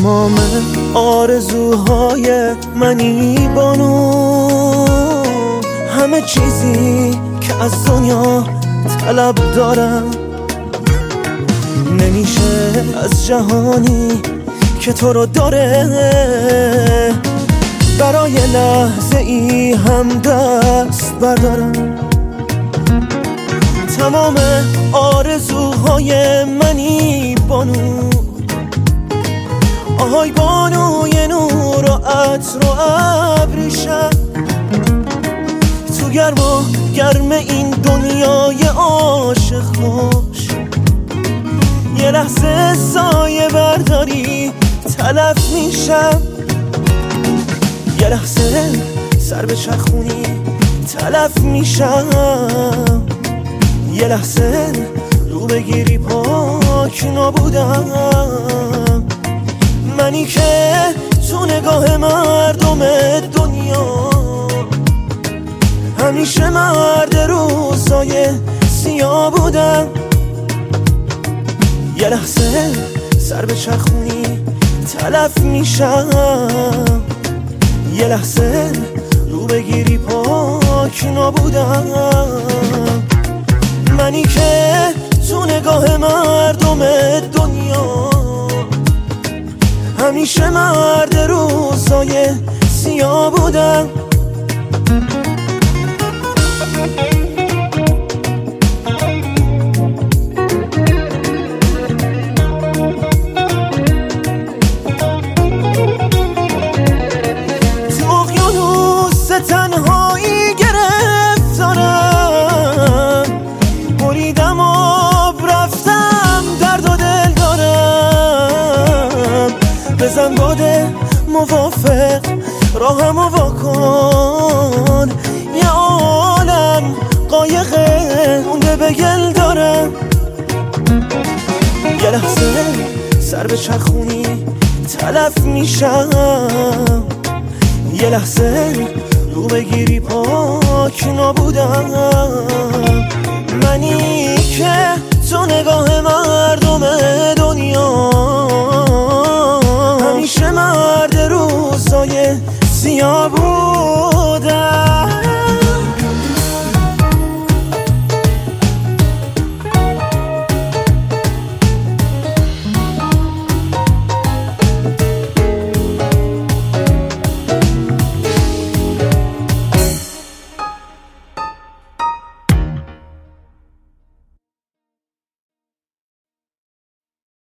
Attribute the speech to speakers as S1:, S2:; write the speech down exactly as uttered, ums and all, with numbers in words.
S1: تمام آرزوهای منی بانو، همه چیزی که از دنیا طلب دارم. نمیشه از جهانی که تو رو داره برای لحظه ای هم دست بردارم. تمام آرزوهای منی بانو، آهای بانوی نور و عطر و ابریشم. تو گرم و گرم این دنیای عاشق خوش، یه لحظه سایه برداری تلف میشم. یه لحظه سر به چرخونی تلف میشم. یه لحظه رو بگیری پاک نابودم. منی که تو نگاه مردم دنیا همیشه مرد روزای سیاه بودم. یه لحظه سر به چرخونی تلف میشم. یه لحظه رو بگیری پاک نابودم. منی که تو نگاه مردم دنیا همیشه مرد روزای سیاه بودم. تو اقیانوس تنهایی گرفتارم، بریدم آب رفتم درد و دل دارم. بزن باده موافق راهم و واکن، یه عالم قایقه مونده به گل دارم. یه لحظه سر به چرخونی تلف میشم. یه لحظه رو بگیری پاک نابودم. منی که تو نگاه مردم دنیا همیشه مرد روزای سیاه بود.